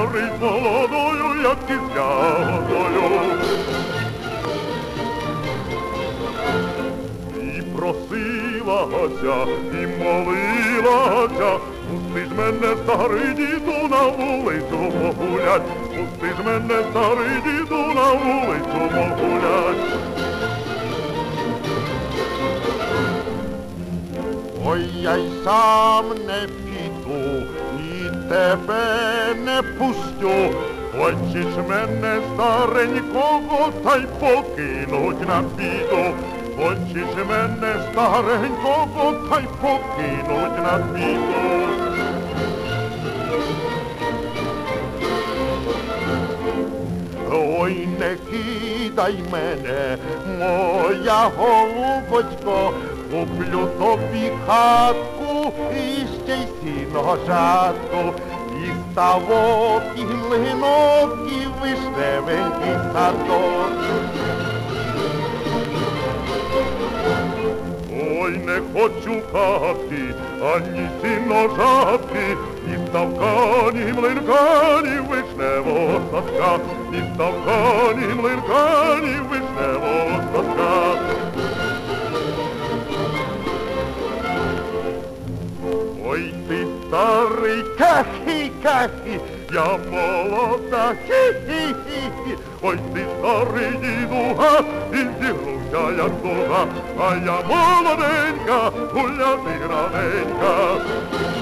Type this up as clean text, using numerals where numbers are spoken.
горить молодою, як із ягодою. І просилася, і молилася, пусти ж мене, старий діду, на вулицю погулять, пусти ж мене, старий діду, на вулицю погулять. Ой, я й сам не піду, і тебе не пустю, хочеш мене старенького, та й покинуть на біду. Хочеш мене старенького, та й покинуть на біду. Ой, не кидай мене, моя голубочко, куплю тобі хатку і ще й сіножатку, і ставок, і млинок, і вишневенький садок. Ой, не хочу хатки, ані сіножатки, ні ставка, ні млинка, ні вишневого садка, ні ставка, ні млинка, ні вишневого садка. Ой, ти старий кахі-кахі, я молода хі-хі-хі. Ой, ти старий дідуга, і зігнувся як дуга, а я молоденька, гуляти раненька.